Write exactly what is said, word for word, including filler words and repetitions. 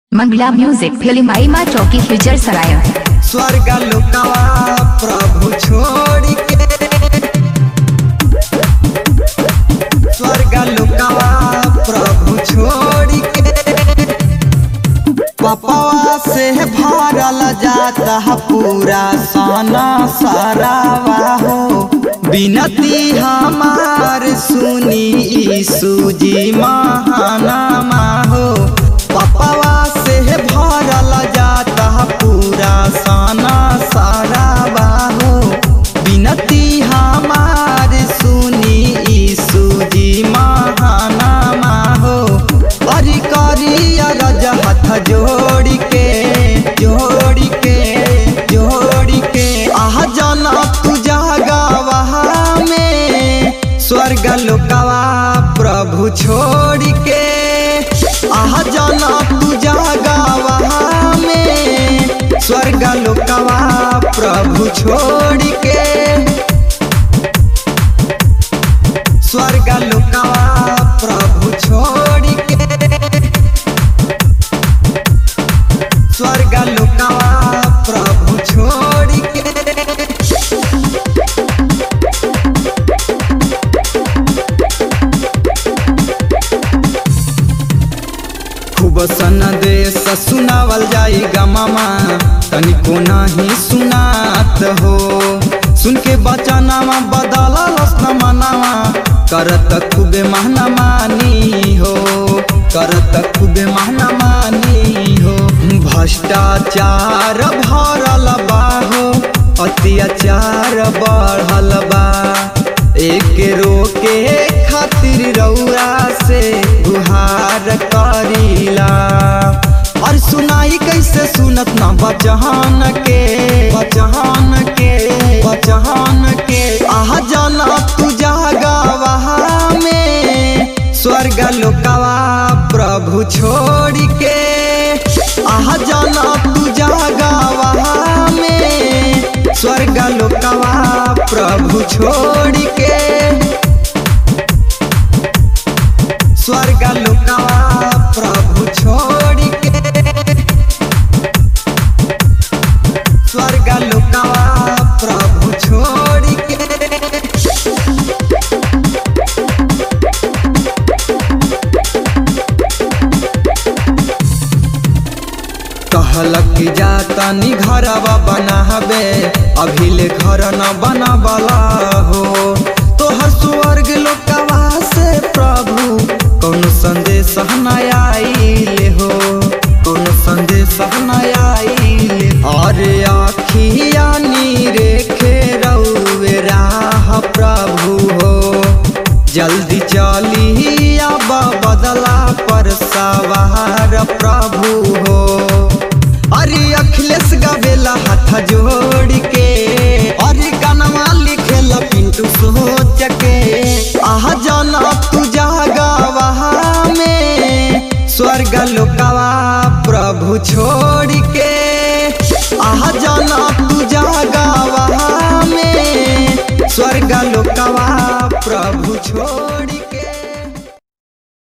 मंगला music film आई माँ चौकी future सराय। स्वर्ग लोकवा प्रभु छोड़ के, स्वर्ग लोकवा प्रभु छोड़ के, पपवा से भरल जाता पूरा सना सरावा हो। बिनती हमार सुनी यीशु जी महानामा हो। पपवा से भरल जाता पूरा सना सरावा हो। बिनती हमार सुनी यीशु जी महानामा हो। करी करी अरज हाथ जोड़ के जोड़ के जोड़ के आह जाना तू जागवा में स्वर्ग लोकवा प्रभु छोड़ के। आह जाना तू जागवा में स्वर्ग लोकवा प्रभु छोड़ के। स्वर्ग लोकवा प्रभु छोड़ के, स्वर्ग लोकवा प्रभु छोड़ के। खूब सन देश सुनावल जाई गमामा, तनिको नहीं सुनात हो। सुन के बचनामा बदला लसन मनावा, करत खूबे महना मानी हो, करत खूबे महना मानी हो। भ्रष्टाचार भरल बा हो, अत्याचार बढ़ल बा। एक रोके खातिर रउरा से गुहार करीला। और सुनाई कैसे सुनत ना बचहन के बचहन के बचहन के। आह जाना तू जागवा में स्वर्ग लोकवा प्रभु छोड़ के। आह जाना तू जागवा में स्वर्ग लोकवा प्रभु छोड़ के। स्वर्ग लोकवा प्रभु छोड़ के, स्वर्ग लोकवा प्रभु छोड़ के। कहलक जाता नी घरवा बनाबे, अभी ले घर न बनाबला हो। तोहर स्वर्ग लोकवा से प्रभु कौन संदेश न आइले हो, कौन संदेश न आइले। अरे आखिया नी रेखे रउवे राह प्रभु हो। जल्दी चली अब बदला पर सवार प्रभु हो। अरे अखिलेश गावेला हाथ जोड़ के, अरे गानवा लिखेला पिंटू सोच के। आह जाना तू जागवा में स्वर्ग लोकवा प्रभु छोड़ के। आह जाना तू जागवा में स्वर्ग लोकवा